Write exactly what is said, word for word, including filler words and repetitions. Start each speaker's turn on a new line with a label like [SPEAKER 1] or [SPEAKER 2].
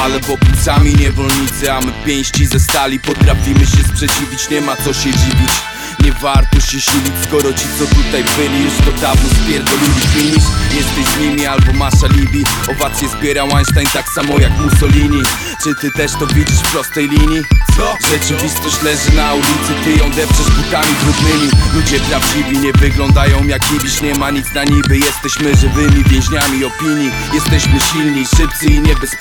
[SPEAKER 1] Ale w opucami niewolnicy, a my pięści ze stali. Potrafimy się sprzeciwić, nie ma co się dziwić. Nie warto się silić, skoro ci co tutaj byli już to dawno spierdolili. Finisz, jesteś z nimi albo masz alibi. Owacje zbierał Einstein tak samo jak Mussolini. Czy ty też to widzisz w prostej linii? Co? Rzeczywistość leży na ulicy, ty ją depczesz butami brudnymi. Ludzie prawdziwi nie wyglądają jak ibisz, nie ma nic na niby. Jesteśmy żywymi więźniami opinii. Jesteśmy silni, szybcy i niebezpieczni.